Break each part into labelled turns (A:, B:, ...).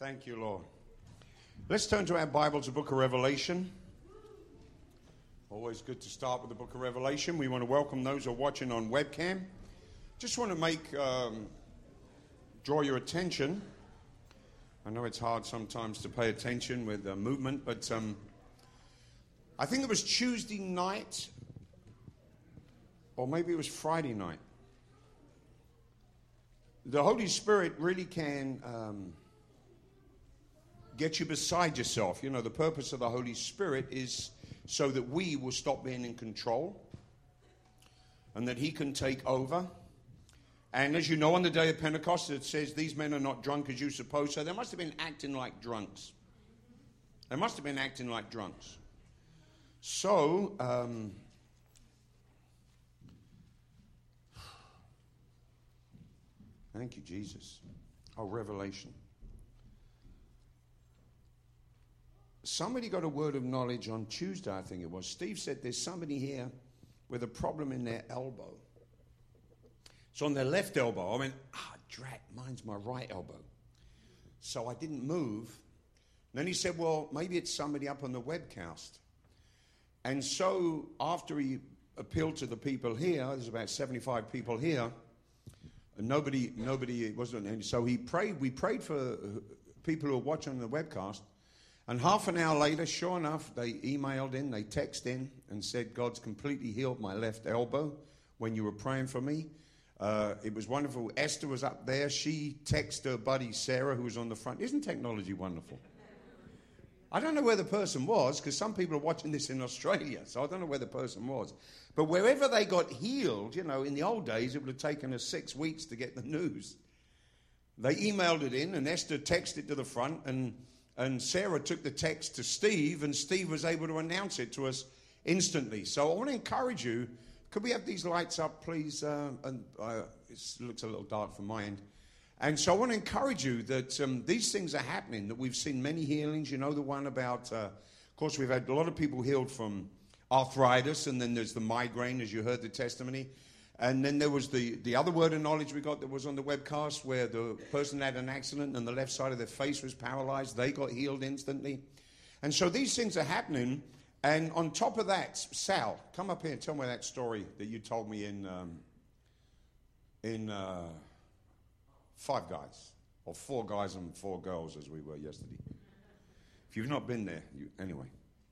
A: Thank you, Lord. Let's turn to our Bibles, the book of Revelation. Always good to start with the book of Revelation. We want to welcome those who are watching on webcam. Just want to draw your attention. I know it's hard sometimes to pay attention with movement, but I think it was Tuesday night, or maybe it was Friday night. The Holy Spirit really can get you beside yourself. You know, the purpose of the Holy Spirit is so that we will stop being in control and that He can take over. And as you know, on the day of Pentecost, it says, these men are not drunk as you suppose. So they must have been acting like drunks. They must have been acting like drunks. So, thank you, Jesus. Oh, Revelation. Somebody got a word of knowledge on Tuesday, I think it was. Steve said there's somebody here with a problem in their elbow. It's on their left elbow. I went, drat, mine's my right elbow. So I didn't move. And then he said, well, maybe it's somebody up on the webcast. And so after he appealed to the people here, there's about 75 people here, and nobody wasn't. And so we prayed for people who are watching on the webcast. And half an hour later, sure enough, they emailed in, they texted in and said, God's completely healed my left elbow when you were praying for me. It was wonderful. Esther was up there. She texted her buddy Sarah, who was on the front. Isn't technology wonderful? I don't know where the person was, because some people are watching this in Australia, so I don't know where the person was. But wherever they got healed, you know, in the old days, it would have taken us 6 weeks to get the news. They emailed it in, and Esther texted to the front, and Sarah took the text to Steve, and Steve was able to announce it to us instantly. So I want to encourage you. Could we have these lights up, please? It looks a little dark from my end. And so I want to encourage you that these things are happening, that we've seen many healings. You know the one about, of course, we've had a lot of people healed from arthritis, and then there's the migraine, as you heard the testimony. And then there was the other word of knowledge we got that was on the webcast, where the person had an accident and the left side of their face was paralyzed. They got healed instantly. And so these things are happening. And on top of that, Sal, come up here and tell me that story that you told me in Five Guys, or Four Guys and Four Girls, as we were yesterday. If you've not been there, anyway.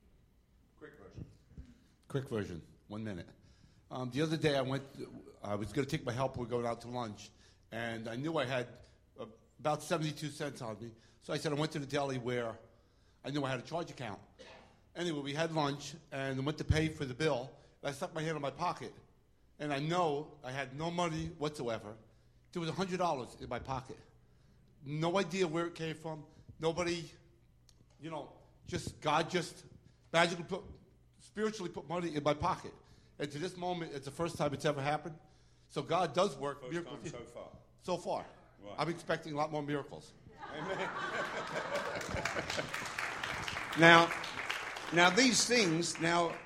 B: Quick version, 1 minute. The other day I was going to take my helper, we're going out to lunch, and I knew I had about 72 cents on me. So I said I went to the deli where I knew I had a charge account. Anyway, we had lunch, and I went to pay for the bill. I stuck my hand in my pocket, and I know I had no money whatsoever. There was $100 in my pocket. No idea where it came from. Nobody, God just magically spiritually put money in my pocket. And to this moment, it's the first time it's ever happened. So God does work
A: first
B: miracles.
A: Time so far.
B: So far. Right. I'm expecting a lot more miracles.
A: Amen. Now these things,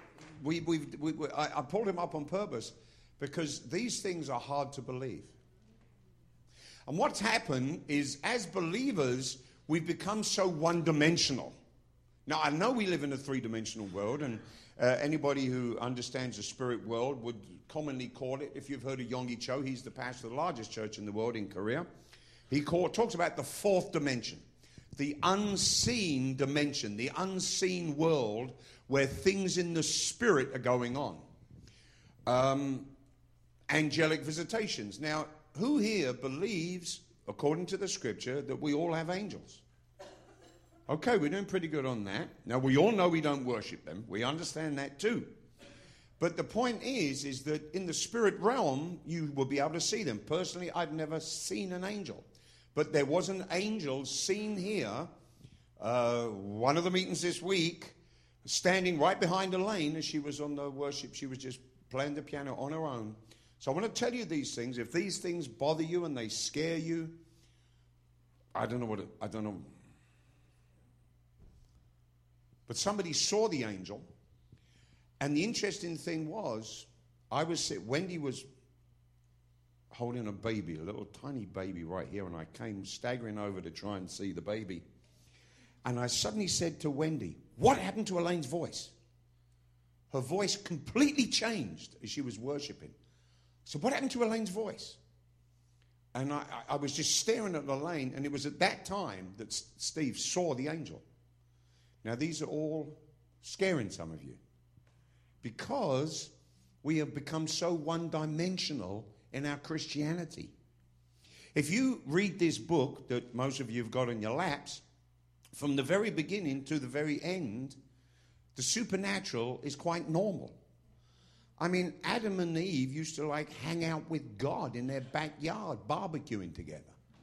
A: I pulled him up on purpose because these things are hard to believe. And what's happened is, as believers, we've become so one-dimensional. Now, I know we live in a three-dimensional world, and anybody who understands the spirit world would commonly call it, if you've heard of Yonggi Cho, he's the pastor of the largest church in the world in Korea. He talks about the fourth dimension, the unseen dimension, the unseen world where things in the spirit are going on. Angelic visitations. Now, who here believes, according to the scripture, that we all have angels? Okay, we're doing pretty good on that. Now, we all know we don't worship them. We understand that too. But the point is that in the spirit realm, you will be able to see them. Personally, I've never seen an angel. But there was an angel seen here, one of the meetings this week, standing right behind Elaine as she was on the worship. She was just playing the piano on her own. So I want to tell you these things. If these things bother you and they scare you, I don't know. But somebody saw the angel, and the interesting thing was, Wendy was holding a baby, a little tiny baby right here, and I came staggering over to try and see the baby. And I suddenly said to Wendy, what happened to Elaine's voice? Her voice completely changed as she was worshiping. So what happened to Elaine's voice? And I was just staring at Elaine, and it was at that time that Steve saw the angel. Now, these are all scaring some of you because we have become so one-dimensional in our Christianity. If you read this book that most of you have got on your laps, from the very beginning to the very end, the supernatural is quite normal. I mean, Adam and Eve used to like hang out with God in their backyard, barbecuing together.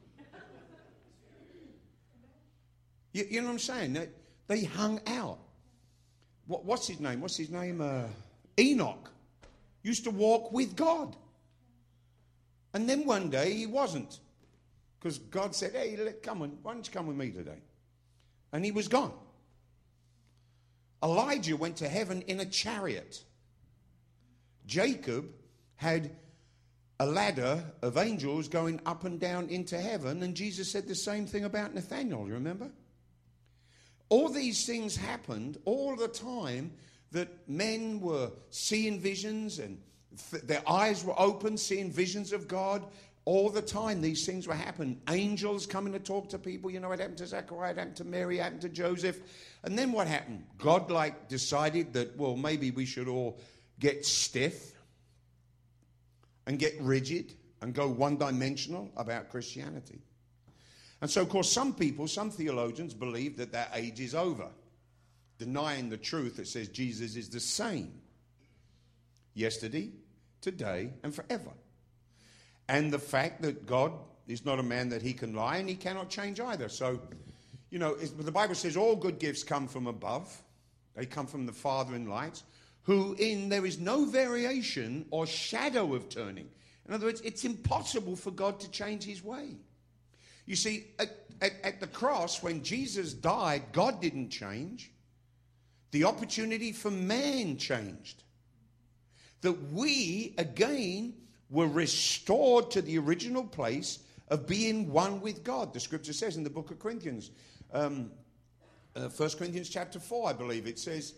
A: You know what I'm saying? They hung out. What's his name? Enoch used to walk with God. And then one day he wasn't. Because God said, hey, come on, why don't you come with me today? And he was gone. Elijah went to heaven in a chariot. Jacob had a ladder of angels going up and down into heaven, and Jesus said the same thing about Nathanael, you remember? All these things happened all the time that men were seeing visions and their eyes were open, seeing visions of God. All the time these things were happening. Angels coming to talk to people. You know what happened to Zechariah, what happened to Mary, what happened to Joseph. And then what happened? God decided that, well, maybe we should all get stiff and get rigid and go one-dimensional about Christianity. And so, of course, some theologians believe that that age is over, denying the truth that says Jesus is the same yesterday, today, and forever. And the fact that God is not a man that he can lie, and he cannot change either. So, you know, the Bible says all good gifts come from above. They come from the Father in lights, who in there is no variation or shadow of turning. In other words, it's impossible for God to change his way. You see, at the cross, when Jesus died, God didn't change. The opportunity for man changed. That we, again, were restored to the original place of being one with God. The scripture says in the book of Corinthians, 1 Corinthians chapter 4, I believe, it says,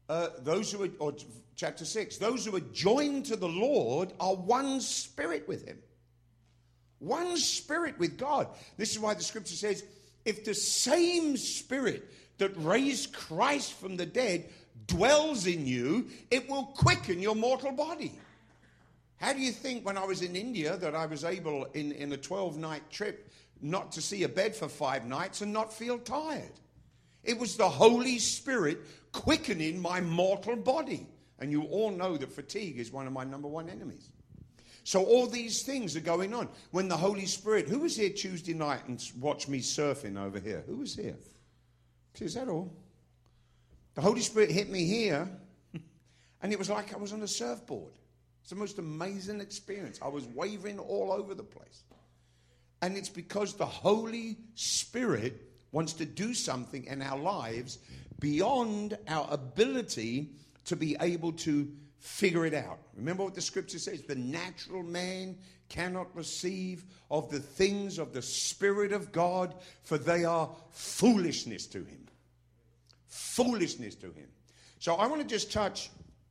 A: chapter 6, those who are joined to the Lord are one spirit with him. One spirit with God. This is why the scripture says, if the same spirit that raised Christ from the dead dwells in you, it will quicken your mortal body. How do you think when I was in India that I was able in a 12-night trip not to see a bed for 5 nights and not feel tired? It was the Holy Spirit quickening my mortal body. And you all know that fatigue is one of my number one enemies. So all these things are going on. When the Holy Spirit... Who was here Tuesday night and watched me surfing over here? Who was here? Is that all? The Holy Spirit hit me here, and it was like I was on a surfboard. It's the most amazing experience. I was waving all over the place. And it's because the Holy Spirit wants to do something in our lives beyond our ability to be able to figure it out. Remember what the scripture says? The natural man cannot receive of the things of the Spirit of God, for they are foolishness to him. Foolishness to him. So I want to just touch...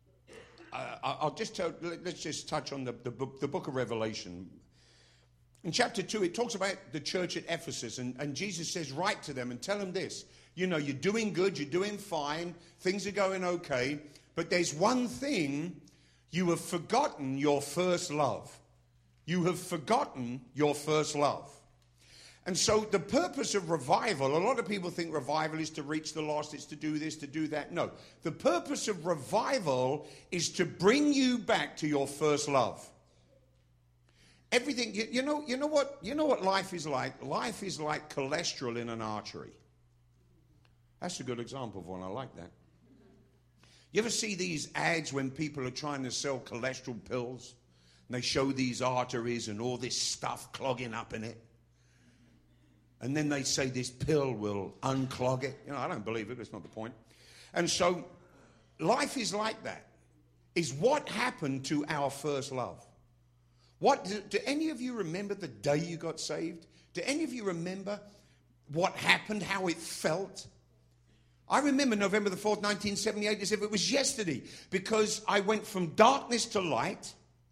A: let's just touch on the book of Revelation. In chapter 2, it talks about the church at Ephesus, and Jesus says, write to them and tell them this. You know, you're doing good, you're doing fine, things are going okay, but there's one thing: you have forgotten your first love. You have forgotten your first love. And so the purpose of revival, a lot of people think revival is to reach the lost, it's to do this, to do that. No. The purpose of revival is to bring you back to your first love. Everything, you know what life is like? Life is like cholesterol in an artery. That's a good example of one. I like that. You ever see these ads when people are trying to sell cholesterol pills? And they show these arteries and all this stuff clogging up in it. And then they say this pill will unclog it. You know, I don't believe it. That's not the point. And so life is like that. Is what happened to our first love? Do any of you remember the day you got saved? Do any of you remember what happened, how it felt? I remember November the 4th, 1978, as if it was yesterday, because I went from darkness to light.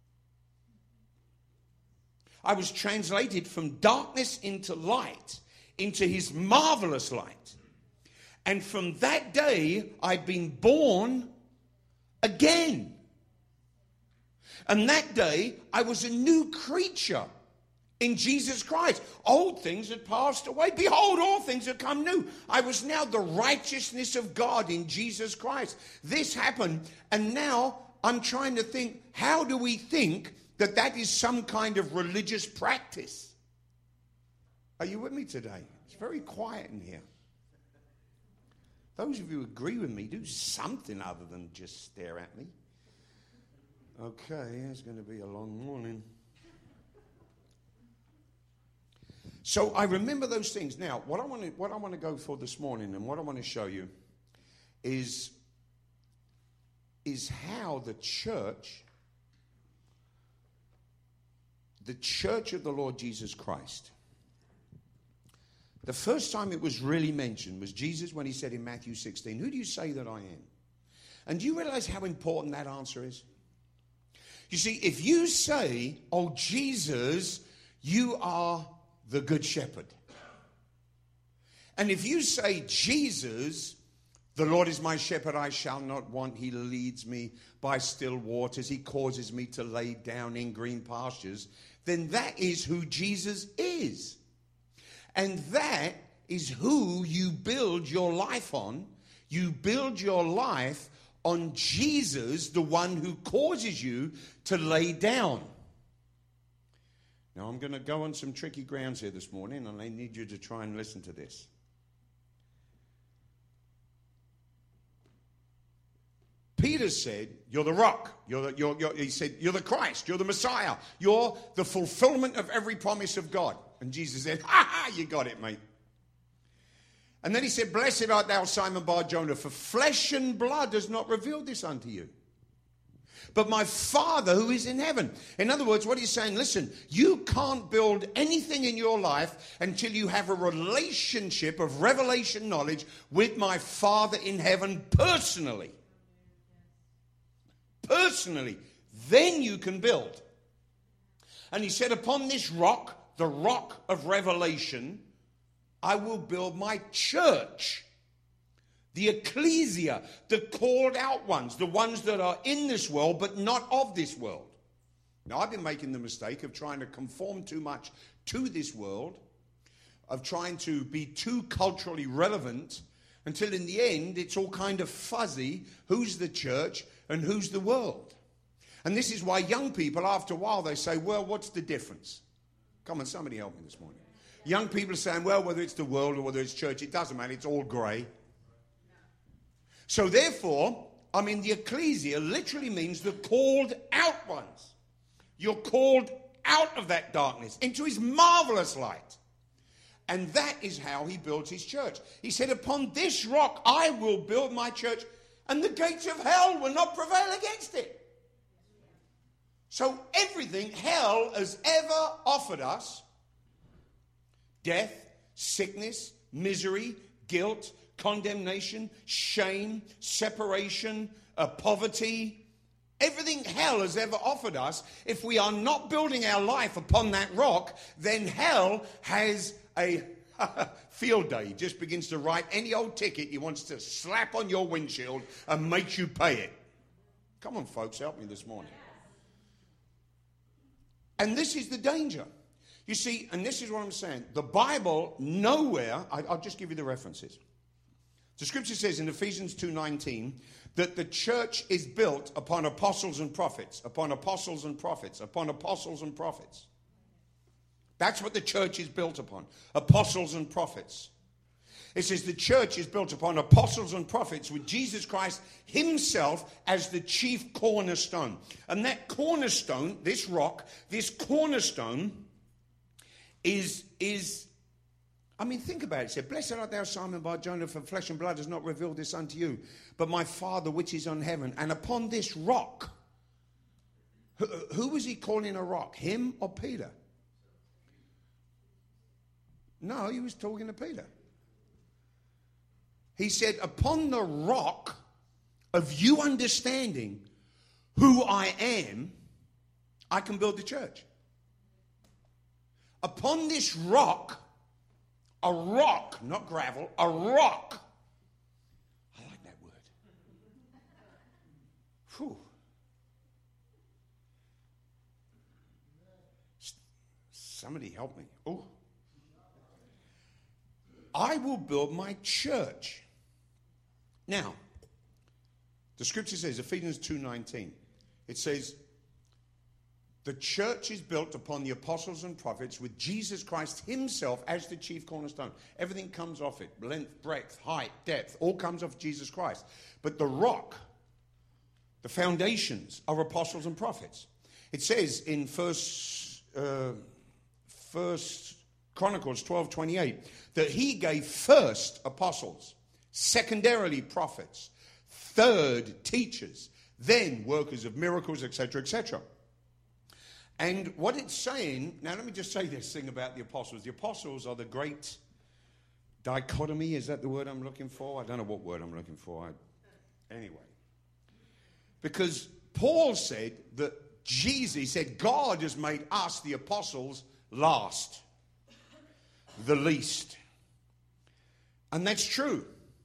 A: I was translated from darkness into light, into his marvelous light. And from that day, I've been born again. And that day, I was a new creature in Jesus Christ. Old things had passed away. Behold, all things have come new. I was now the righteousness of God in Jesus Christ. This happened, and now I'm trying to think, how do we think that that is some kind of religious practice? Are you with me today? It's very quiet in here. Those of you who agree with me, do something other than just stare at me. Okay, it's going to be a long morning. So I remember those things. Now, what I want to go for this morning, and what I want to show you is how the church of the Lord Jesus Christ, the first time it was really mentioned was Jesus when he said in Matthew 16, "Who do you say that I am?" And do you realize how important that answer is? You see, if you say, "Oh, Jesus, you are the good shepherd." And if you say, "Jesus, the Lord is my shepherd, I shall not want. He leads me by still waters. He causes me to lay down in green pastures," then that is who Jesus is. And that is who you build your life on. You build your life on Jesus, the one who causes you to lay down. Now, I'm going to go on some tricky grounds here this morning, and I need you to try and listen to this. Peter said, "You're the rock. He said, "You're the Christ. You're the Messiah. You're the fulfillment of every promise of God." And Jesus said, "Ha ha, you got it, mate." And then he said, "Blessed art thou, Simon Bar-Jonah, for flesh and blood has not revealed this unto you, but my Father who is in heaven." In other words, what he's saying, listen, you can't build anything in your life until you have a relationship of revelation knowledge with my Father in heaven personally. Personally. Then you can build. And he said, "Upon this rock, the rock of revelation, I will build my church." The ecclesia, the called out ones, the ones that are in this world but not of this world. Now, I've been making the mistake of trying to conform too much to this world, of trying to be too culturally relevant, until in the end it's all kind of fuzzy who's the church and who's the world. And this is why young people, after a while, they say, "Well, what's the difference?" Come on, somebody help me this morning. Young people are saying, "Well, whether it's the world or whether it's church, it doesn't matter, it's all grey." So therefore, the ecclesia literally means the called out ones. You're called out of that darkness into his marvelous light. And that is how he builds his church. He said, "Upon this rock I will build my church, and the gates of hell will not prevail against it." So everything hell has ever offered us, death, sickness, misery, guilt, condemnation, shame, separation, poverty, everything hell has ever offered us, if we are not building our life upon that rock, then hell has a field day. He just begins to write any old ticket he wants to slap on your windshield and makes you pay it. Come on, folks, help me this morning. And this is the danger. You see, and this is what I'm saying. The Bible, nowhere, I'll just give you the references. The scripture says in Ephesians 2:19 that the church is built upon apostles and prophets, upon apostles and prophets, upon apostles and prophets. That's what the church is built upon, apostles and prophets. It says the church is built upon apostles and prophets with Jesus Christ himself as the chief cornerstone. And that cornerstone, this rock, this cornerstone is think about it. It said, "Blessed art thou, Simon Bar-Jonah, for flesh and blood has not revealed this unto you, but my Father which is on heaven. And upon this rock," who was he calling a rock? Him or Peter? No, he was talking to Peter. He said, upon the rock of you understanding who I am, I can build the church. Upon this rock, a rock, not gravel, a rock. I like that word. Whew. Somebody help me. Oh. I will build my church. Now, the scripture says, Ephesians 2:19, it says, the church is built upon the apostles and prophets with Jesus Christ himself as the chief cornerstone. Everything comes off it. Length, breadth, height, depth, all comes off Jesus Christ. But the rock, the foundations are apostles and prophets. It says in First Chronicles 12:28 that he gave first apostles, secondarily prophets, third teachers, then workers of miracles, etc., etc. And what it's saying, now let me just say this thing about the apostles. The apostles are the great dichotomy. Is that the word I'm looking for? I don't know what word I'm looking for. Anyway. Because Paul said that Jesus, he said, God has made us, the apostles, last, the least. And that's true.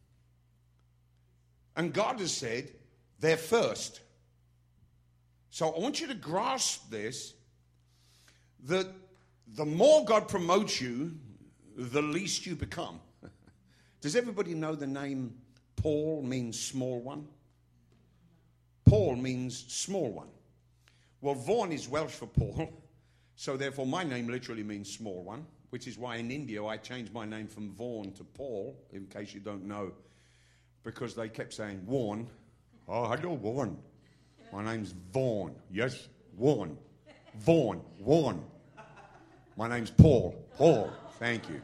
A: And God has said, they're first. So I want you to grasp this, that the more God promotes you, the least you become. Does everybody know the name Paul means small one? Paul means small one. Well, Vaughan is Welsh for Paul, so therefore my name literally means small one, which is why in India I changed my name from Vaughan to Paul, in case you don't know, because they kept saying, Vaughan. Oh, hello, Vaughan. My name's Vaughan. Yes, Vaughan. Vaughan. Vaughan. My name's Paul. Paul. Thank you.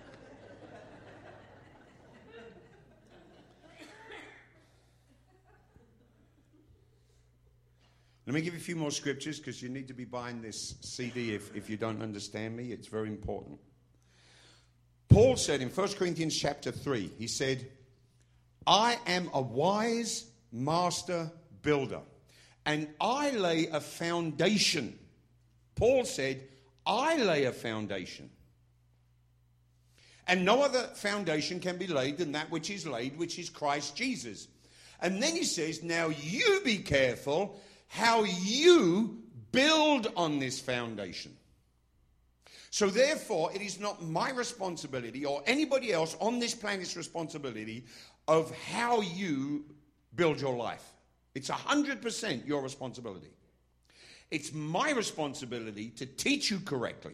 A: Let me give you a few more scriptures because you need to be buying this CD if you don't understand me. It's very important. Paul said in 1 Corinthians chapter 3, he said, I am a wise master builder, and I lay a foundation. Paul said, I lay a foundation. And no other foundation can be laid than that which is laid, which is Christ Jesus. And then he says, now you be careful how you build on this foundation. So therefore, it is not my responsibility or anybody else on this planet's responsibility of how you build your life. It's 100% your responsibility. It's my responsibility to teach you correctly.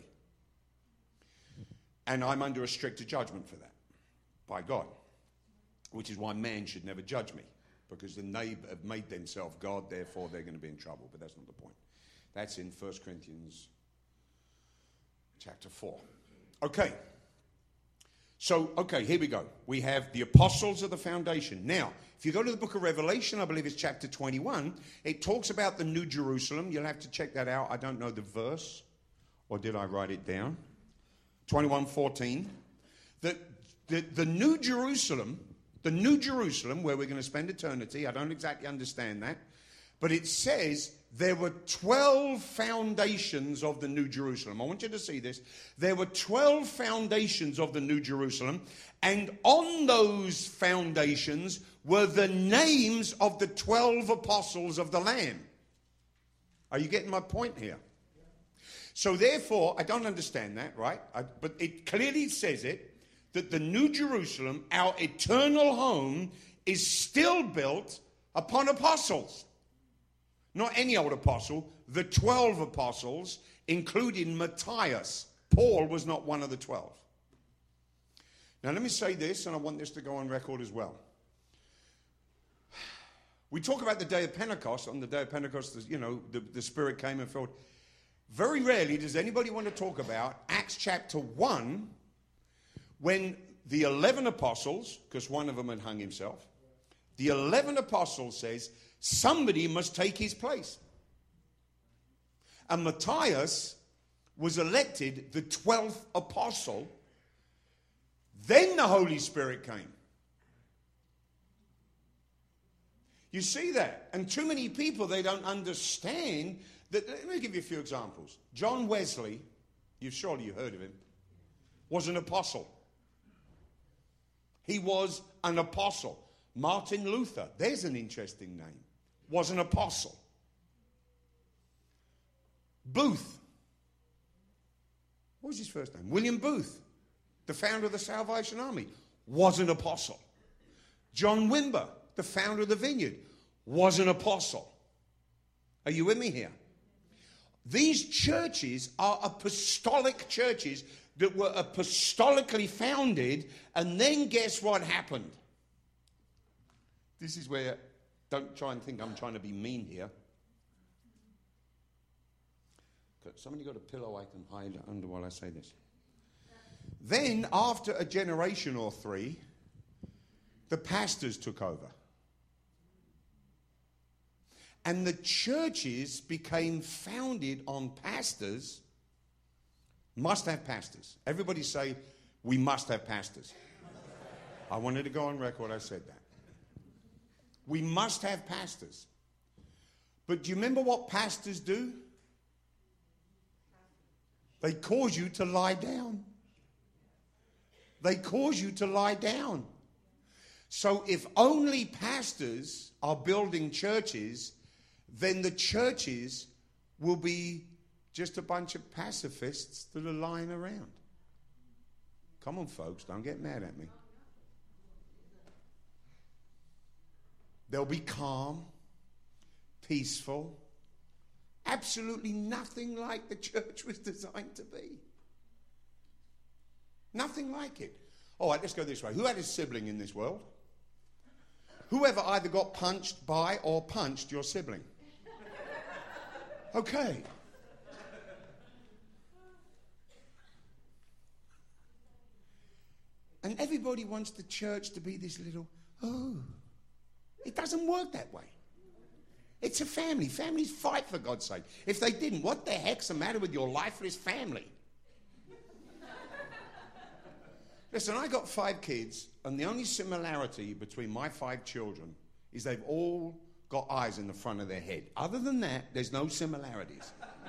A: And I'm under a stricter judgment for that by God, which is why man should never judge me, because then they have made themselves God, therefore they're going to be in trouble. But that's not the point. That's in 1 Corinthians chapter 4. Okay. So, okay, here we go. We have the apostles of the foundation. Now, if you go to the book of Revelation, I believe it's chapter 21, it talks about the New Jerusalem. You'll have to check that out. I don't know the verse, or did I write it down? 21:14. The New Jerusalem, where we're going to spend eternity, I don't exactly understand that, but it says there were 12 foundations of the New Jerusalem. I want you to see this. There were 12 foundations of the New Jerusalem, and on those foundations were the names of the 12 apostles of the Lamb. Are you getting my point here? So therefore, I don't understand that, right? But it clearly says it, that the New Jerusalem, our eternal home, is still built upon apostles. Not any old apostle, the 12 apostles, including Matthias. Paul was not one of the 12. Now let me say this, and I want this to go on record as well. We talk about the day of Pentecost. On the day of Pentecost, the Spirit came and filled. Very rarely does anybody want to talk about Acts chapter 1, when the 11 apostles, because one of them had hung himself, the 11 apostles says, somebody must take his place. And Matthias was elected the 12th apostle. Then the Holy Spirit came. You see that? And too many people, they don't understand that. Let me give you a few examples. John Wesley, you've heard of him, was an apostle. He was an apostle. Martin Luther, there's an interesting name, was an apostle. Booth, what was his first name? William Booth, the founder of the Salvation Army, was an apostle. John Wimber, the founder of the Vineyard, was an apostle. Are you with me here? These churches are apostolic churches that were apostolically founded, and then guess what happened? This is where, don't try and think I'm trying to be mean here. Somebody got a pillow I can hide under while I say this. Then, after a generation or three, the pastors took over. And the churches became founded on pastors. Must have pastors. Everybody say, we must have pastors. I wanted to go on record, I said that. We must have pastors. But do you remember what pastors do? They cause you to lie down. They cause you to lie down. So if only pastors are building churches, then the churches will be just a bunch of pacifists that are lying around. Come on, folks, don't get mad at me. They'll be calm, peaceful, absolutely nothing like the church was designed to be. Nothing like it. All right, let's go this way. Who had a sibling in this world? Whoever either got punched by or punched your sibling? Okay. And everybody wants the church to be this little, it doesn't work that way. It's a family. Families fight, for God's sake. If they didn't, what the heck's the matter with your lifeless family? Listen, I got 5 kids, and the only similarity between my 5 children is they've all got eyes in the front of their head. Other than that, there's no similarities.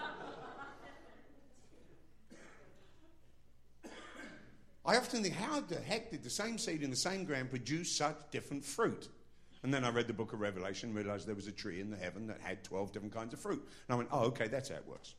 A: I often think, how the heck did the same seed in the same ground produce such different fruit? And then I read the book of Revelation and realized there was a tree in the heaven that had 12 different kinds of fruit. And I went, oh, okay, that's how it works.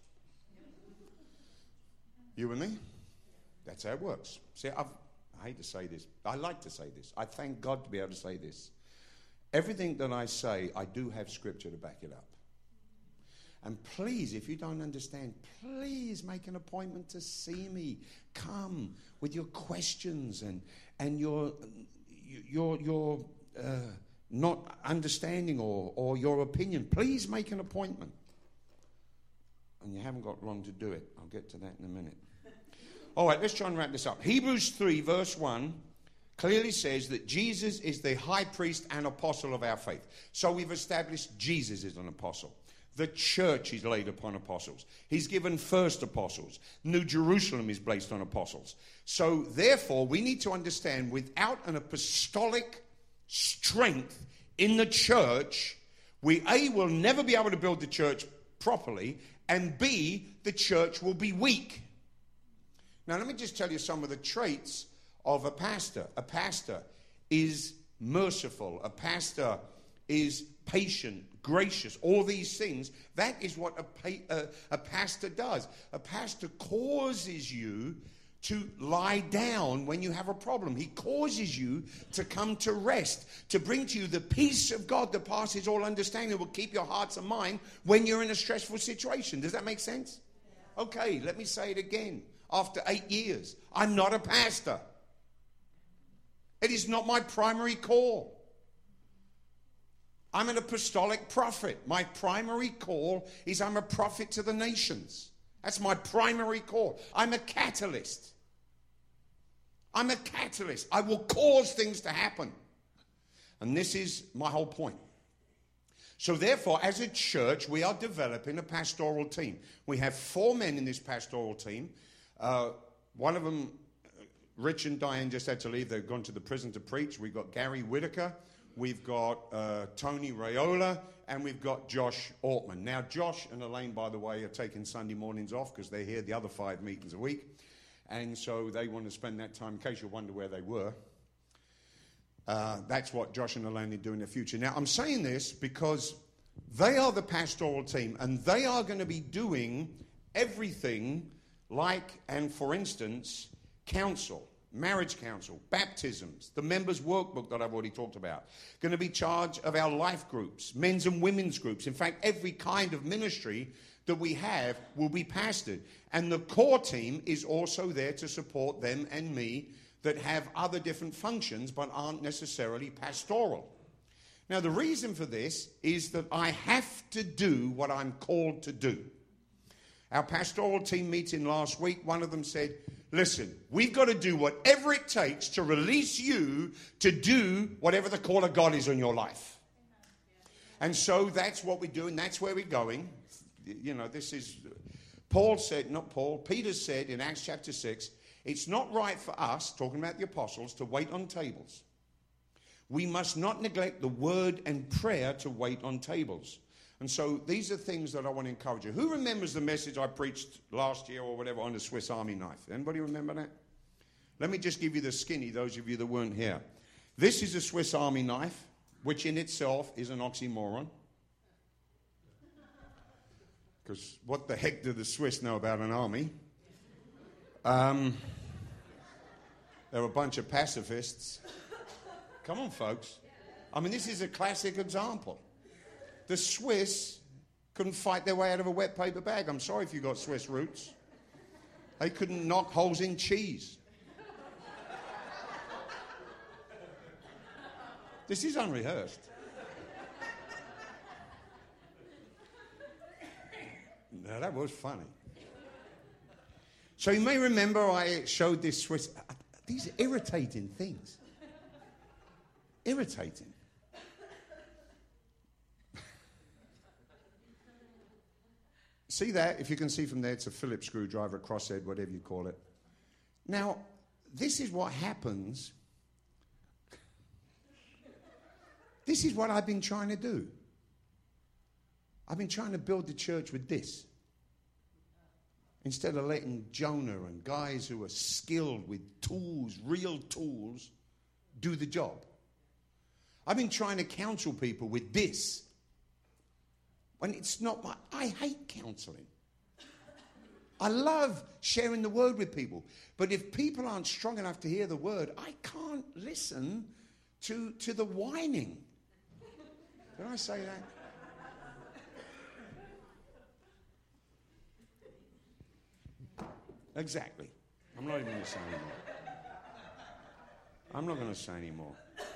A: You and me? That's how it works. See, I hate to say this. I like to say this. I thank God to be able to say this. Everything that I say, I do have scripture to back it up. And please, if you don't understand, please make an appointment to see me. Come with your questions and your not understanding or your opinion. Please make an appointment. And you haven't got long to do it. I'll get to that in a minute. All right, let's try and wrap this up. Hebrews 3 verse 1 clearly says that Jesus is the high priest and apostle of our faith. So we've established Jesus is an apostle. The church is laid upon apostles. He's given first apostles. New Jerusalem is based on apostles. So therefore, we need to understand without an apostolic strength in the church, we A, will never be able to build the church properly, and B, the church will be weak. Now, let me just tell you some of the traits of a pastor. A pastor is merciful. A pastor is patient, gracious, all these things. That is what a pastor does. A pastor causes you to lie down when you have a problem. He causes you to come to rest, to bring to you the peace of God that passes all understanding, will keep your hearts and mind when you're in a stressful situation. Does that make sense? Okay, let me say it again. After 8 years, I'm not a pastor. It is not my primary call. I'm an apostolic prophet. My primary call is I'm a prophet to the nations. That's my primary call. I'm a catalyst. I'm a catalyst. I will cause things to happen. And this is my whole point. So therefore, as a church, we are developing a pastoral team. We have 4 men in this pastoral team. One of them, Rich and Diane, just had to leave. They've gone to the prison to preach. We've got Gary Whitaker, we've got Tony Raiola, and we've got Josh Ortman. Now, Josh and Elaine, by the way, are taking Sunday mornings off because they're here the other 5 meetings a week. And so they want to spend that time, in case you wonder where they were. That's what Josh and Elaine do in the future. Now, I'm saying this because they are the pastoral team, and they are going to be doing everything like, and for instance, counsel, marriage counsel, baptisms, the members' workbook that I've already talked about. Going to be charge of our life groups, men's and women's groups. In fact, every kind of ministry that we have will be pastored. And the core team is also there to support them and me that have other different functions but aren't necessarily pastoral. Now, the reason for this is that I have to do what I'm called to do. Our pastoral team meeting last week, one of them said, listen, we've got to do whatever it takes to release you to do whatever the call of God is on your life. And so that's what we're doing. That's where we're going. You know, this is, Peter said in Acts chapter 6, it's not right for us, talking about the apostles, to wait on tables. We must not neglect the word and prayer to wait on tables. And so these are things that I want to encourage you. Who remembers the message I preached last year or whatever on the Swiss Army knife? Anybody remember that? Let me just give you the skinny, those of you that weren't here. This is a Swiss Army knife, which in itself is an oxymoron. Because what the heck do the Swiss know about an army? They're a bunch of pacifists. Come on, folks. I mean, this is a classic example. The Swiss couldn't fight their way out of a wet paper bag. I'm sorry if you got Swiss roots. They couldn't knock holes in cheese. This is unrehearsed. Now, that was funny. So you may remember I showed this Swiss. These are irritating things. Irritating. See that? If you can see from there, it's a Phillips screwdriver, a crosshead, whatever you call it. Now, this is what happens. This is what I've been trying to do. I've been trying to build the church with this. Instead of letting Jonah and guys who are skilled with tools, real tools, do the job. I've been trying to counsel people with this. When it's not my... I hate counseling. I love sharing the word with people. But if people aren't strong enough to hear the word, I can't listen to the whining. Did I say that? Exactly. I'm not even going to say anymore. I'm not going to say anymore.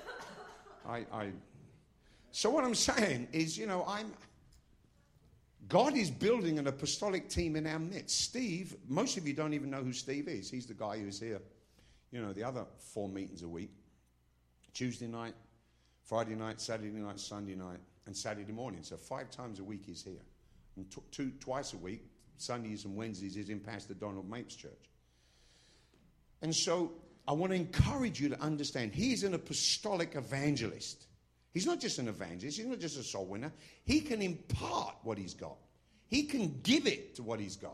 A: So what I'm saying is, you know, God is building an apostolic team in our midst. Steve, most of you don't even know who Steve is. He's the guy who's here, you know, the other 4 meetings a week. Tuesday night, Friday night, Saturday night, Sunday night, and Saturday morning. So 5 times a week he's here. And twice a week, Sundays and Wednesdays, is in Pastor Donald Mapes' church. And so I want to encourage you to understand, he's an apostolic evangelist. He's not just an evangelist. He's not just a soul winner. He can impart what he's got. He can give it to what he's got.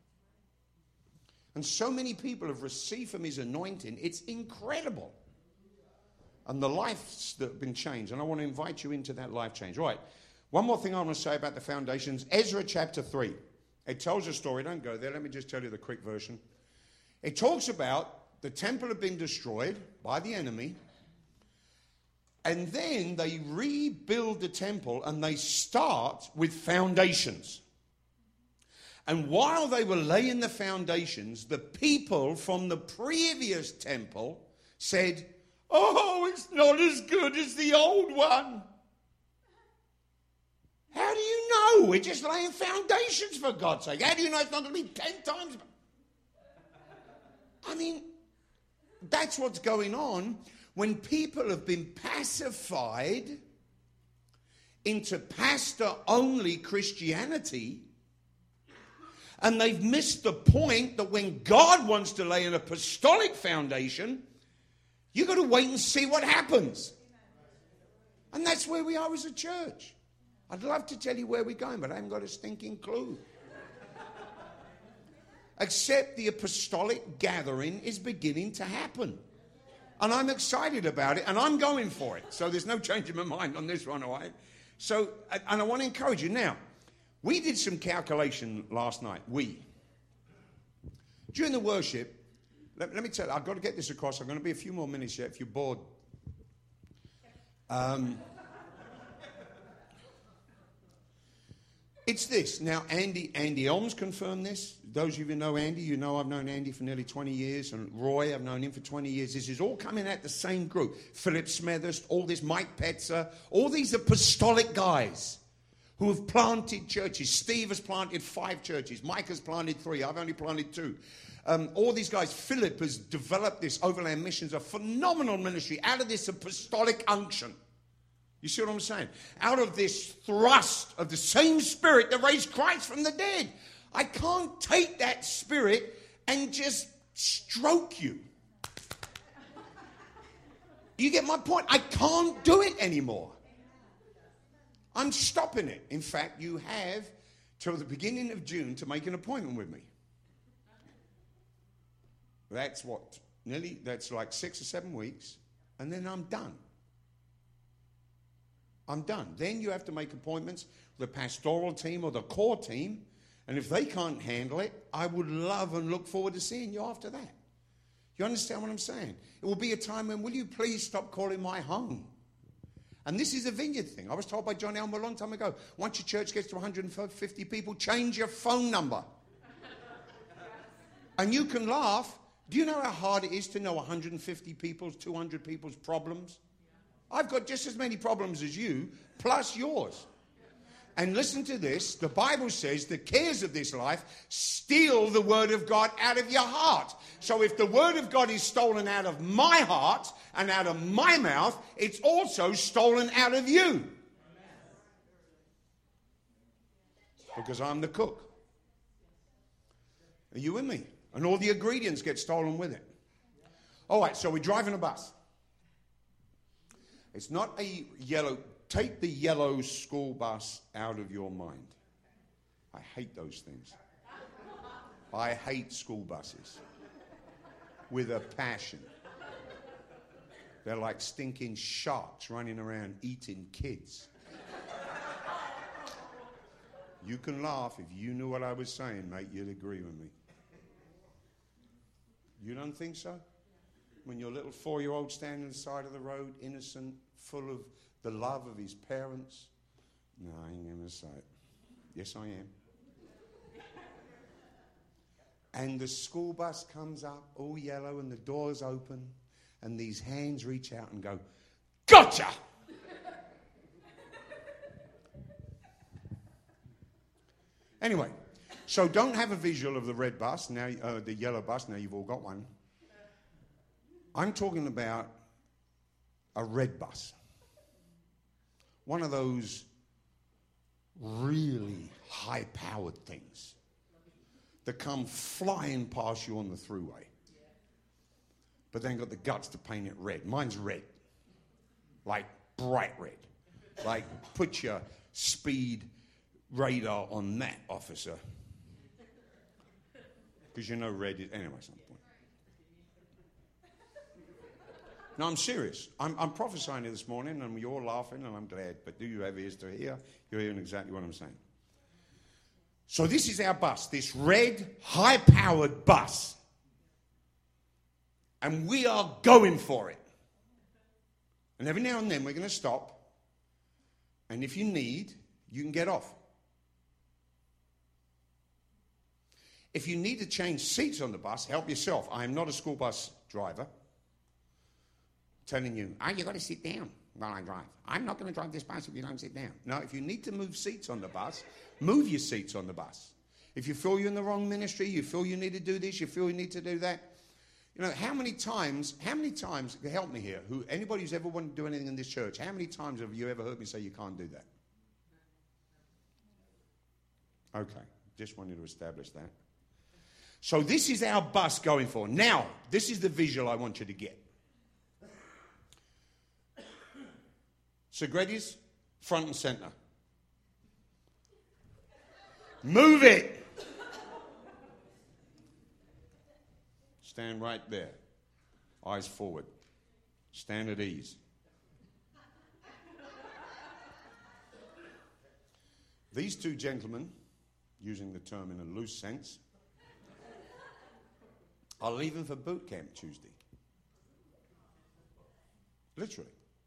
A: And so many people have received from his anointing. It's incredible. And the lives that have been changed. And I want to invite you into that life change. Right. One more thing I want to say about the foundations. Ezra chapter 3. It tells a story. Don't go there. Let me just tell you the quick version. It talks about the temple had been destroyed by the enemy. And then they rebuild the temple and they start with foundations. And while they were laying the foundations, the people from the previous temple said, "Oh, it's not as good as the old one." How do you know? We're just laying foundations, for God's sake. How do you know it's not going to be 10 times? I mean, that's what's going on when people have been pacified into pastor-only Christianity, and they've missed the point that when God wants to lay an apostolic foundation, you've got to wait and see what happens. And that's where we are as a church. I'd love to tell you where we're going, but I haven't got a stinking clue. Except the apostolic gathering is beginning to happen. And I'm excited about it, and I'm going for it. So there's no change in my mind on this one, all right? So, and I want to encourage you. Now, we did some calculation last night. During the worship, let me tell you, I've got to get this across. I'm going to be a few more minutes yet if you're bored. It's this. Now, Andy Elms confirmed this. Those of you who know Andy, you know I've known Andy for nearly 20 years. And Roy, I've known him for 20 years. This is all coming out the same group. Philip Smethurst, all this, Mike Petzer, all these apostolic guys who have planted churches. Steve has planted 5 churches. Mike has planted 3. I've only planted 2. All these guys. Philip has developed this Overland Missions, a phenomenal ministry out of this apostolic unction. You see what I'm saying? Out of this thrust of the same spirit that raised Christ from the dead. I can't take that spirit and just stroke you. You get my point? I can't do it anymore. I'm stopping it. In fact, you have till the beginning of June to make an appointment with me. That's what? That's like 6 or 7 weeks. And then I'm done. I'm done. Then you have to make appointments with the pastoral team or the core team. And if they can't handle it, I would love and look forward to seeing you after that. You understand what I'm saying? It will be a time when, will you please stop calling my home? And this is a vineyard thing. I was told by John Elmer a long time ago, once your church gets to 150 people, change your phone number. And you can laugh. Do you know how hard it is to know 150 people's, 200 people's problems? I've got just as many problems as you, plus yours. And listen to this. The Bible says the cares of this life steal the word of God out of your heart. So if the word of God is stolen out of my heart and out of my mouth, it's also stolen out of you. Because I'm the cook. Are you with me? And all the ingredients get stolen with it. All right, so we're driving a bus. It's not a yellow. Take the yellow school bus out of your mind. I hate those things. I hate school buses with a passion. They're like stinking sharks running around eating kids. You can laugh. If you knew what I was saying, mate, you'd agree with me. You don't think so? When your little 4-year-old standing on the side of the road, innocent, full of the love of his parents. No, I ain't going to say it. Yes, I am. And the school bus comes up, all yellow, and the doors open, and these hands reach out and go, "Gotcha!" Anyway, so don't have a visual of the red bus, now the yellow bus, now you've all got one. I'm talking about a red bus. One of those really high-powered things that come flying past you on the thruway. But then got the guts to paint it red. Mine's red. Like bright red. Like put your speed radar on that, officer. Because you know red is... Anyway, some point. No, I'm serious. I'm prophesying this morning, and you're all laughing, and I'm glad. But do you have ears to hear? You're hearing exactly what I'm saying. So this is our bus, this red, high-powered bus. And we are going for it. And every now and then we're going to stop. And if you need, you can get off. If you need to change seats on the bus, help yourself. I am not a school bus driver. Telling you, you've got to sit down while I drive. I'm not going to drive this bus if you don't sit down. No, if you need to move seats on the bus, move your seats on the bus. If you feel you're in the wrong ministry, you feel you need to do this, you feel you need to do that. You know, how many times, help me here, anybody who's ever wanted to do anything in this church, how many times have you ever heard me say you can't do that? Okay, just wanted to establish that. So this is our bus going for. Now, this is the visual I want you to get. It's Segretti's front and center. Move it. Stand right there. Eyes forward. Stand at ease. These two gentlemen, using the term in a loose sense, are leaving for boot camp Tuesday. Literally.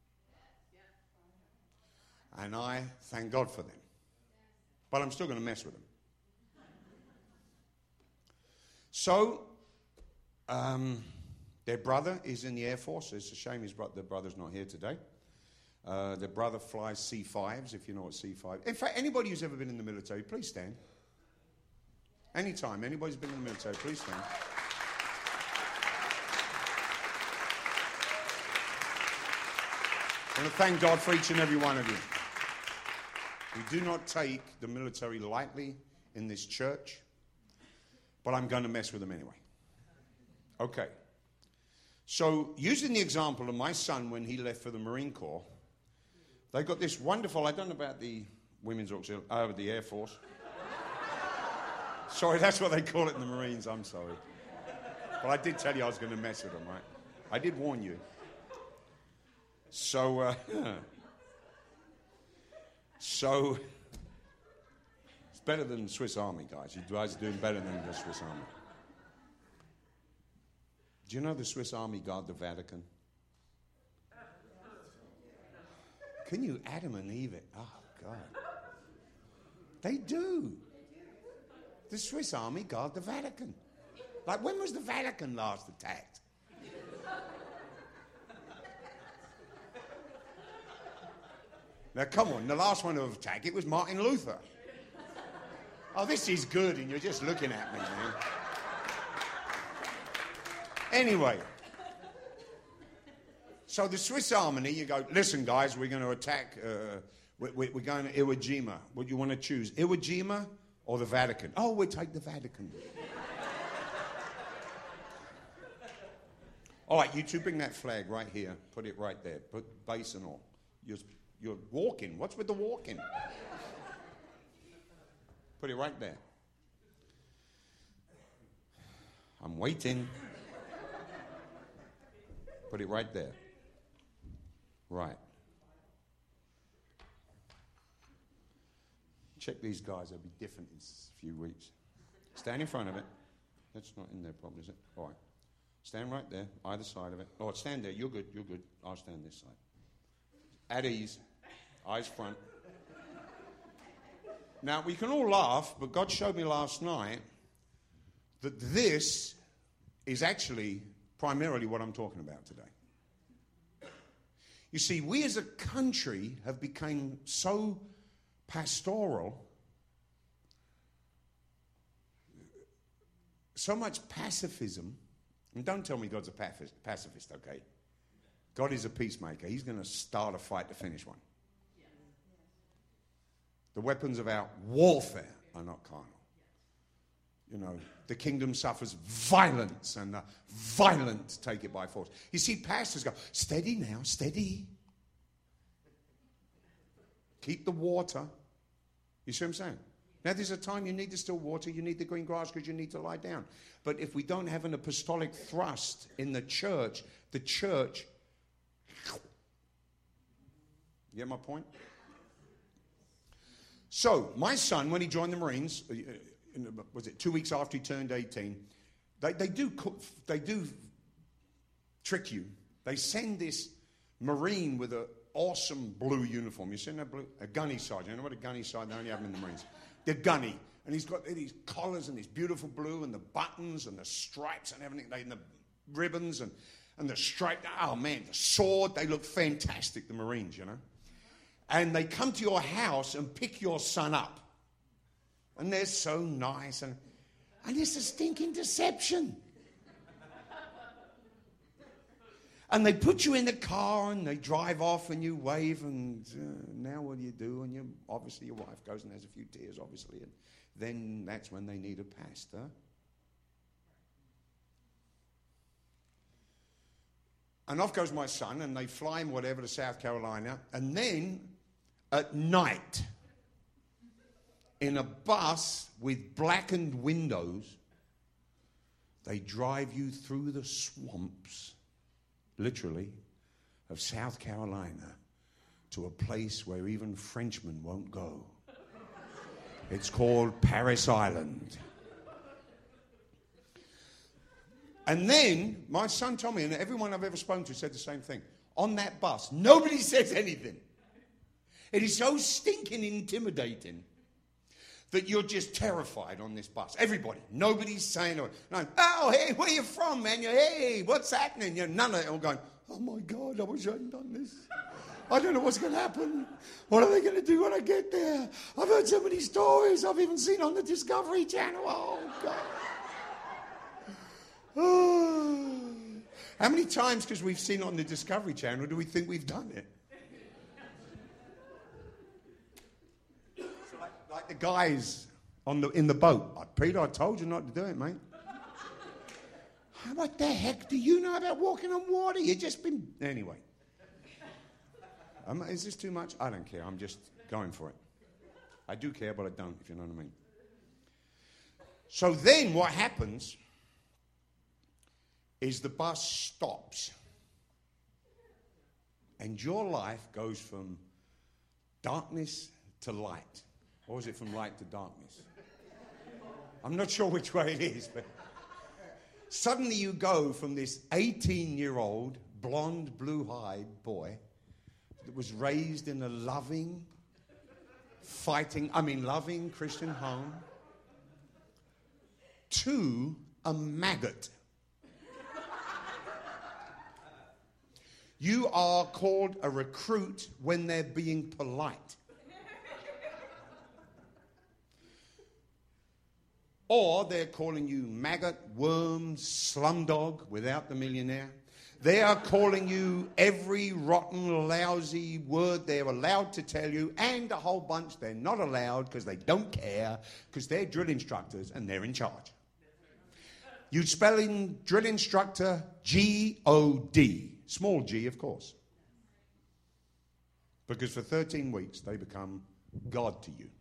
A: And I thank God for them. But I'm still going to mess with them. So, their brother is in the Air Force. It's a shame their brother's not here today. Their brother flies C-5s, if you know what C-5... In fact, anybody who's ever been in the military, please stand. Anytime, anybody's been in the military, please stand. I want to thank God for each and every one of you. We do not take the military lightly in this church, but I'm going to mess with them anyway. Okay. So, using the example of my son when he left for the Marine Corps, they got this wonderful, I don't know about the women's auxiliary, the Air Force. Sorry, that's what they call it in the Marines, I'm sorry. But I did tell you I was going to mess with them, right? I did warn you. So, it's better than the Swiss Army, guys. You guys are doing better than the Swiss Army. Do you know the Swiss Army guard the Vatican? Can you Adam and Eve it? Oh, God. They do. The Swiss Army guard the Vatican. Like, when was the Vatican last attacked? Now, come on, the last one to attack it was Martin Luther. Oh, this is good, and you're just looking at me, man. Anyway, so the Swiss Army, you go, listen, guys, we're going to attack, we're going to Iwo Jima. What do you want to choose, Iwo Jima or the Vatican? Oh, we'll take the Vatican. All right, you two bring that flag right here. Put it right there. Put base and all. You're walking. What's with the walking? Put it right there. I'm waiting. Put it right there. Right. Check these guys. They'll be different in a few weeks. Stand in front of it. That's not in there probably, is it? All right. Stand right there, either side of it. Oh, stand there. You're good. You're good. I'll stand this side. At ease. Eyes front. Now, we can all laugh, but God showed me last night that this is actually primarily what I'm talking about today. You see, we as a country have become so pastoral, so much pacifism. And don't tell me God's a pacifist, okay? God is a peacemaker. He's going to start a fight to finish one. The weapons of our warfare are not carnal. You know, the kingdom suffers violence, and the violent take it by force. You see, pastors go, steady now, steady. Keep the water. You see what I'm saying? Now, there's a time you need the still water, you need the green grass because you need to lie down. But if we don't have an apostolic thrust in the church, you get my point? So, my son, when he joined the Marines, was it 2 weeks after he turned 18, they do trick you. They send this Marine with an awesome blue uniform. You seen that blue? A gunny sergeant. You know what a gunny sergeant? They only have them in the Marines. They're gunny. And he's got these collars and this beautiful blue and the buttons and the stripes and everything, and the ribbons and the stripe. Oh, man, the sword. They look fantastic, the Marines, you know. And they come to your house and pick your son up. And they're so nice. And it's a stinking deception. And they put you in the car and they drive off and you wave and now what do you do? And obviously your wife goes and has a few tears, obviously. And then that's when they need a pastor. And off goes my son, and they fly him whatever to South Carolina. And then at night, in a bus with blackened windows, they drive you through the swamps, literally, of South Carolina to a place where even Frenchmen won't go. It's called Paris Island. And then my son told me, and everyone I've ever spoken to said the same thing. On that bus, nobody says anything. It is so stinking intimidating that you're just terrified on this bus. Everybody. Nobody's saying, oh, hey, where you from, man? Hey, what's happening? None of it all going, oh, my God, I wish I hadn't done this. I don't know what's going to happen. What are they going to do when I get there? I've heard so many stories I've even seen on the Discovery Channel. Oh, God. Oh. How many times, because we've seen on the Discovery Channel, do we think we've done it? So like the guys in the boat. Peter, I told you not to do it, mate. What the heck do you know about walking on water? You've just been... Anyway. Is this too much? I don't care. I'm just going for it. I do care, but I don't, if you know what I mean. So then what happens is the bus stops and your life goes from darkness to light. Or is it from light to darkness? I'm not sure which way it is, but suddenly you go from this 18-year-old, blonde, blue-eyed boy that was raised in a loving Christian home to a maggot. You are called a recruit when they're being polite. Or they're calling you maggot, worm, slumdog without the millionaire. They are calling you every rotten, lousy word they're allowed to tell you, and a whole bunch they're not allowed because they don't care, because they're drill instructors and they're in charge. You spell in drill instructor G-O-D. Small g, of course. Because for 13 weeks, they become God to you.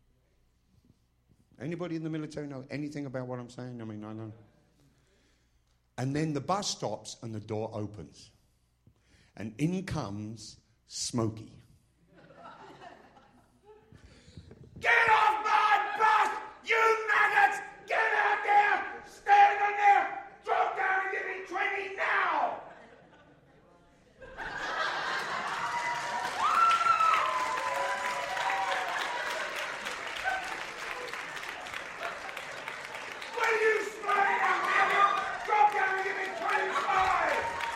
A: Anybody in the military know anything about what I'm saying? I mean, I know. And then the bus stops and the door opens. And in comes Smokey. Get off my bus, you maggots! Get out there! Stand on there! Drop down and give me training now! Will you slide out, maggot? Drop down and give me 25!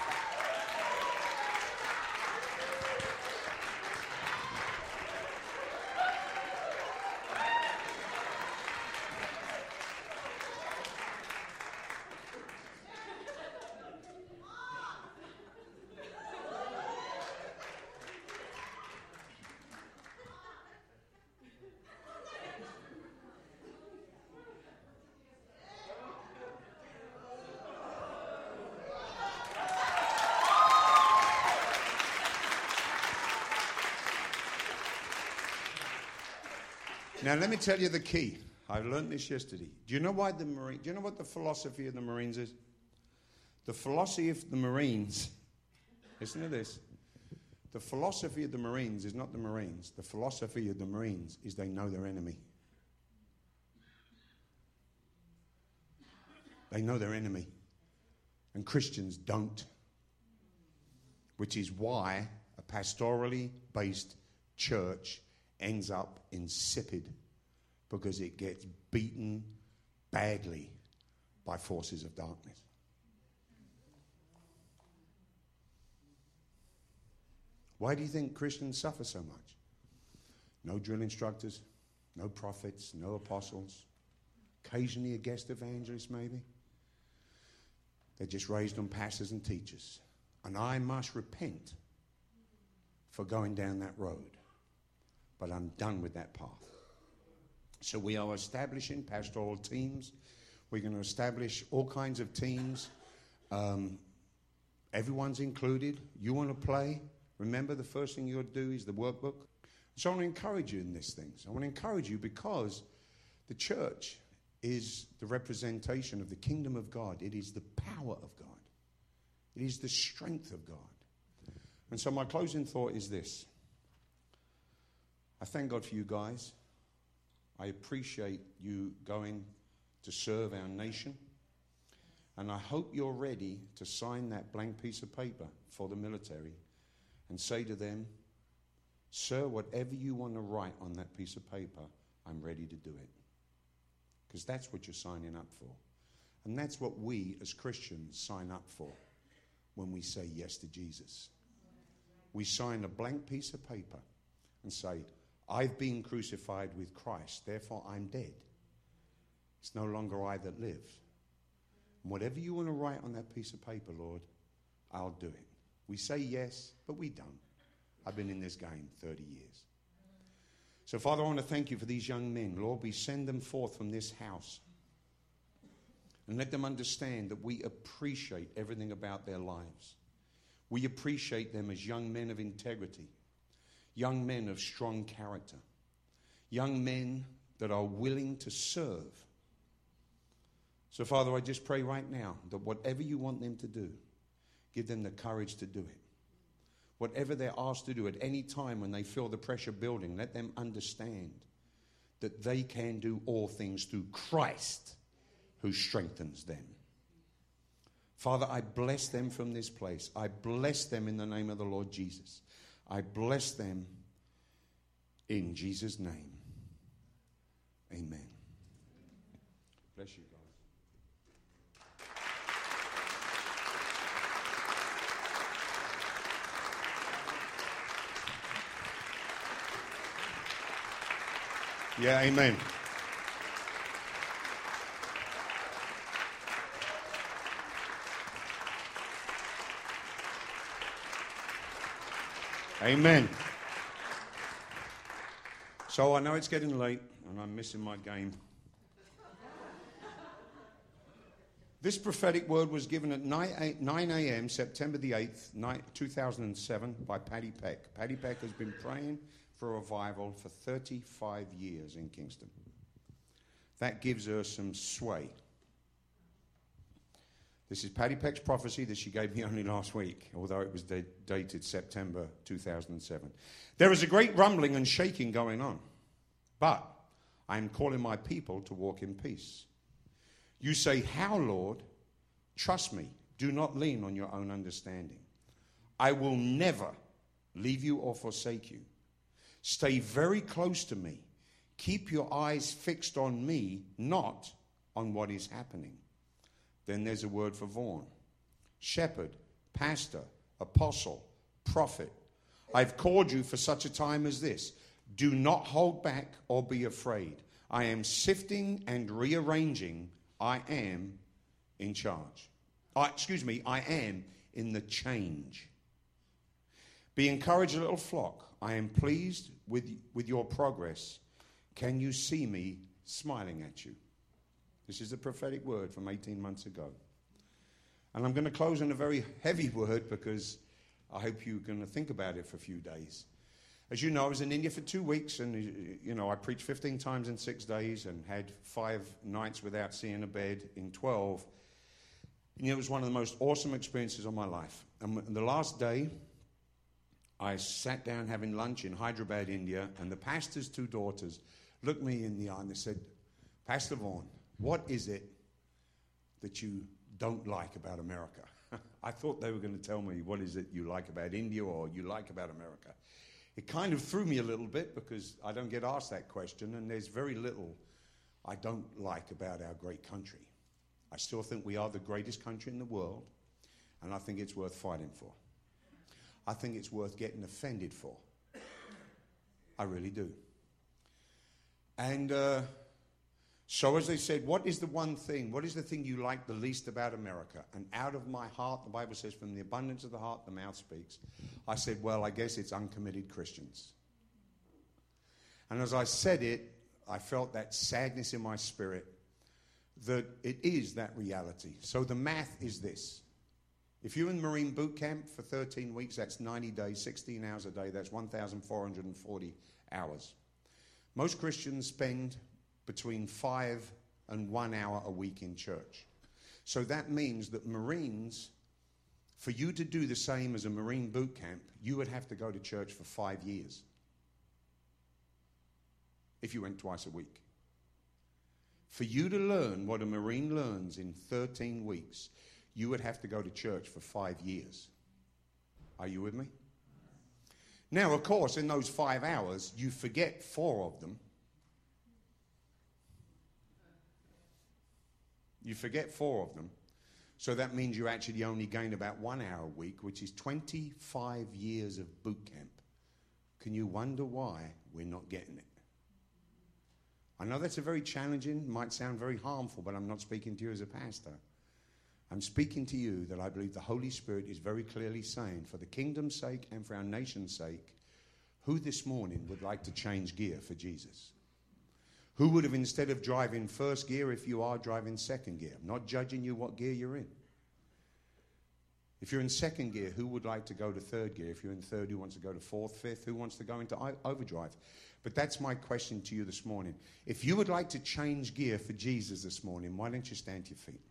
A: Now, let me tell you the key. I learned this yesterday. Do you know what the philosophy of the Marines is? The philosophy of the Marines, listen to this. The philosophy of the Marines is not the Marines. The philosophy of the Marines is they know their enemy. They know their enemy. And Christians don't. Which is why a pastorally based church ends up insipid, because it gets beaten badly by forces of darkness. Why do you think Christians suffer so much? No drill instructors, no prophets, no apostles, occasionally a guest evangelist maybe. They're just raised on pastors and teachers. And I must repent for going down that road. But I'm done with that path. So we are establishing pastoral teams. We're going to establish all kinds of teams. Everyone's included. You want to play? Remember, the first thing you'll do is the workbook. So I want to encourage you in these things. I want to encourage you because the church is the representation of the kingdom of God. It is the power of God. It is the strength of God. And so my closing thought is this. I thank God for you guys. I appreciate you going to serve our nation. And I hope you're ready to sign that blank piece of paper for the military and say to them, sir, whatever you want to write on that piece of paper, I'm ready to do it. Because that's what you're signing up for. And that's what we as Christians sign up for when we say yes to Jesus. We sign a blank piece of paper and say, I've been crucified with Christ, therefore I'm dead. It's no longer I that live. And whatever you want to write on that piece of paper, Lord, I'll do it. We say yes, but we don't. I've been in this game 30 years. So, Father, I want to thank you for these young men. Lord, we send them forth from this house and let them understand that we appreciate everything about their lives. We appreciate them as young men of integrity, young men of strong character, young men that are willing to serve. So, Father, I just pray right now that whatever you want them to do, give them the courage to do it. Whatever they're asked to do at any time when they feel the pressure building, let them understand that they can do all things through Christ who strengthens them. Father, I bless them from this place. I bless them in the name of the Lord Jesus. I bless them in Jesus' name. Amen. Bless you, guys. Yeah, amen. Amen. So I know it's getting late and I'm missing my game. This prophetic word was given at 9 a.m. September the 8th, 2007 by Patty Peck. Patty Peck has been praying for a revival for 35 years in Kingston. That gives her some sway. This is Patty Peck's prophecy that she gave me only last week, although it was dated September 2007. There is a great rumbling and shaking going on, but I am calling my people to walk in peace. You say, how, Lord? Trust me. Do not lean on your own understanding. I will never leave you or forsake you. Stay very close to me. Keep your eyes fixed on me, not on what is happening. Then there's a word for Vaughan. Shepherd, pastor, apostle, prophet. I've called you for such a time as this. Do not hold back or be afraid. I am sifting and rearranging. I am in charge. I am in the change. Be encouraged, little flock. I am pleased with your progress. Can you see me smiling at you? This is a prophetic word from 18 months ago. And I'm going to close on a very heavy word because I hope you're going to think about it for a few days. As you know, I was in India for 2 weeks and, I preached 15 times in 6 days and had 5 nights without seeing a bed in 12. And it was one of the most awesome experiences of my life. And the last day, I sat down having lunch in Hyderabad, India, and the pastor's 2 daughters looked me in the eye and they said, Pastor Vaughan, what is it that you don't like about America? I thought they were going to tell me, what is it you like about India or you like about America? It kind of threw me a little bit because I don't get asked that question, and there's very little I don't like about our great country. I still think we are the greatest country in the world, and I think it's worth fighting for. I think it's worth getting offended for. I really do. And so as they said, what is the thing you like the least about America? And out of my heart, the Bible says, from the abundance of the heart, the mouth speaks. I said, well, I guess it's uncommitted Christians. And as I said it, I felt that sadness in my spirit that it is that reality. So the math is this. If you're in Marine boot camp for 13 weeks, that's 90 days, 16 hours a day. That's 1,440 hours. Most Christians spend between 5 and 1 hour a week in church. So that means that Marines, for you to do the same as a Marine boot camp, you would have to go to church for 5 years if you went twice a week. For you to learn what a Marine learns in 13 weeks, you would have to go to church for 5 years. Are you with me? Now, of course, in those 5 hours, you forget 4 of them. You forget 4 of them. So that means you actually only gain about 1 hour a week, which is 25 years of boot camp. Can you wonder why we're not getting it? I know that's a very challenging, might sound very harmful, but I'm not speaking to you as a pastor. I'm speaking to you that I believe the Holy Spirit is very clearly saying, for the kingdom's sake and for our nation's sake, who this morning would like to change gear for Jesus? Who would have, instead of driving first gear, if you are driving second gear? I'm not judging you what gear you're in. If you're in second gear, who would like to go to third gear? If you're in third, who wants to go to fourth, fifth? Who wants to go into overdrive? But that's my question to you this morning. If you would like to change gear for Jesus this morning, why don't you stand to your feet?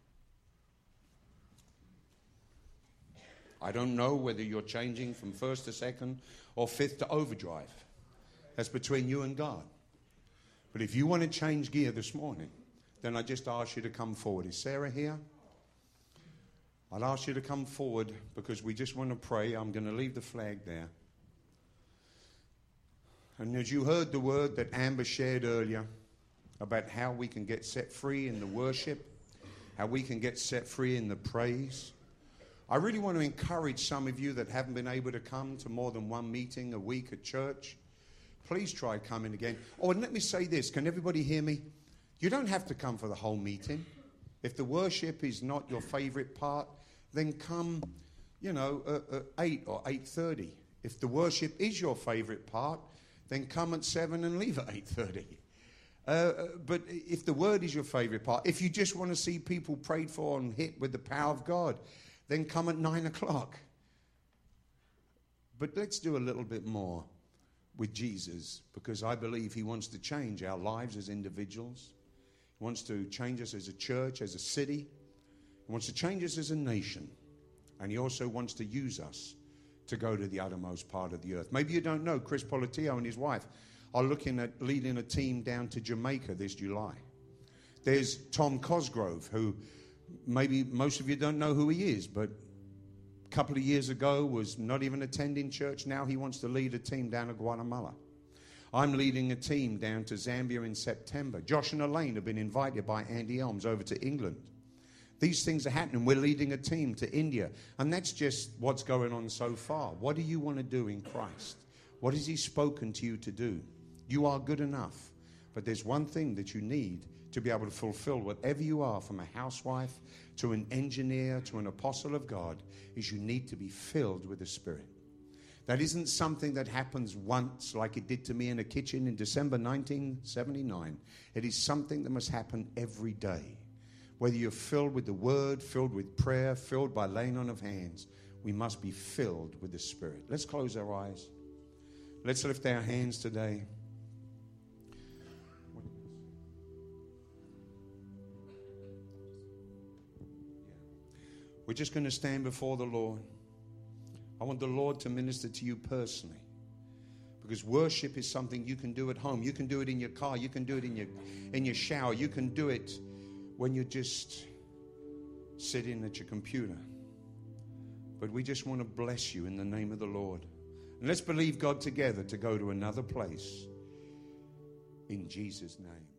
A: I don't know whether you're changing from first to second or fifth to overdrive. That's between you and God. But if you want to change gear this morning, then I just ask you to come forward. Is Sarah here? I'll ask you to come forward because we just want to pray. I'm going to leave the flag there. And as you heard the word that Amber shared earlier about how we can get set free in the worship, how we can get set free in the praise, I really want to encourage some of you that haven't been able to come to more than one meeting a week at church. Please try coming again. Oh, and let me say this. Can everybody hear me? You don't have to come for the whole meeting. If the worship is not your favorite part, then come, at 8 or 8:30. If the worship is your favorite part, then come at 7 and leave at 8:30. But if the word is your favorite part, if you just want to see people prayed for and hit with the power of God, then come at 9 o'clock. But let's do a little bit more with Jesus, because I believe he wants to change our lives as individuals. He wants to change us as a church, as a city. He wants to change us as a nation. And he also wants to use us to go to the uttermost part of the earth. Maybe you don't know, Chris Politio and his wife are looking at leading a team down to Jamaica this July. There's Tom Cosgrove, who maybe most of you don't know who he is, but a couple of years ago was not even attending church. Now he wants to lead a team down to Guatemala. I'm leading a team down to Zambia in September. Josh and Elaine have been invited by Andy Elms over to England. These things are happening. We're leading a team to India. And that's just what's going on so far. What do you want to do in Christ? What has he spoken to you to do? You are good enough. But there's one thing that you need to be able to fulfill whatever you are, from a housewife to an engineer to an apostle of God, is you need to be filled with the Spirit. That isn't something that happens once like it did to me in a kitchen in December 1979. It is something that must happen every day. Whether you're filled with the Word, filled with prayer, filled by laying on of hands, we must be filled with the Spirit. Let's close our eyes. Let's lift our hands today. We're just going to stand before the Lord. I want the Lord to minister to you personally, because worship is something you can do at home. You can do it in your car. You can do it in your shower. You can do it when you're just sitting at your computer. But we just want to bless you in the name of the Lord. And let's believe God together to go to another place in Jesus' name.